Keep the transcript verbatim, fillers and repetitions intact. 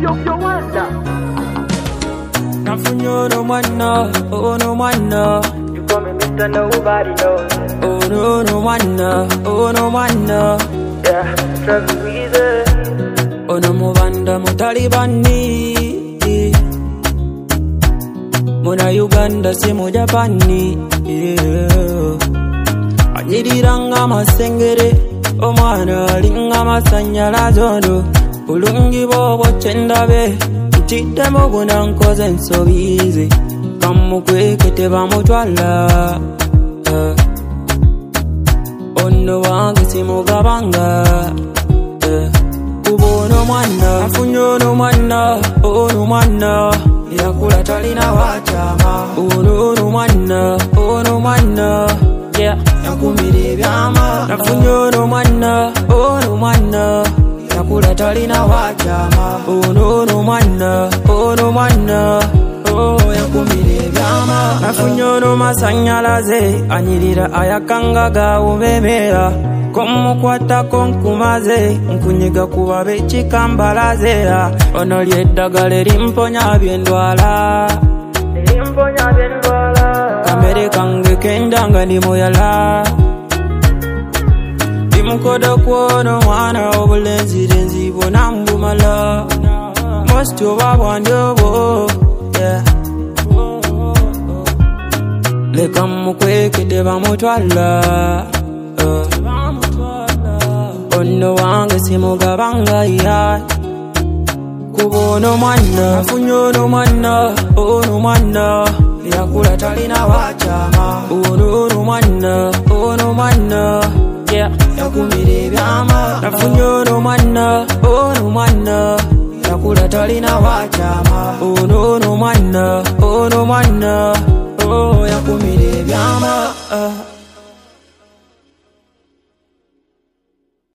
Nafunyo no one no, oh no one no. You call me Mister Nobody knows. Oh no no one no, oh no one no. Yeah, struggle easy. Oh no mubanda mutalibani. Muna Uganda si mu Japani. Yeah. Anyiriranga masengere, omwana alinga masanyalazo. Bulungi bobo chendabe. Chidemo buna nkoze nsobize kamukwekete bamutwala uh. Ono wange simugabanga uh. Kubono mwana afunyo no mwana ono mwana yakula talina wachama ono no mwana ono mwana yeah yakumire byama afunyo no mwana ono mwana yakula talina wachama ono no mwana ono mwana oh yakumire byama nafunyo no masanyalaze anyirira ayakanga ga ubemera komukwata konkumaze nkunyiga kuba bekikambalaze ono lyeddagala limponya byendwala Limponya byendwala kamere kange kendanga ndi muyala Mukoda kuono mwana obulenzi denzi bonambu mala Most of our wandobo yeah Leka mukweke deba mutwala uh. Ono wange simugabanga ya Kubono mwana afunyo no mwana ono mwana yakula talina wachama ono no mwana ono mwana yeah yakumire byama nafunyo no mwana ono mwana yakula talina wachama ono no mwana ono mwana oh yakumire byama uh.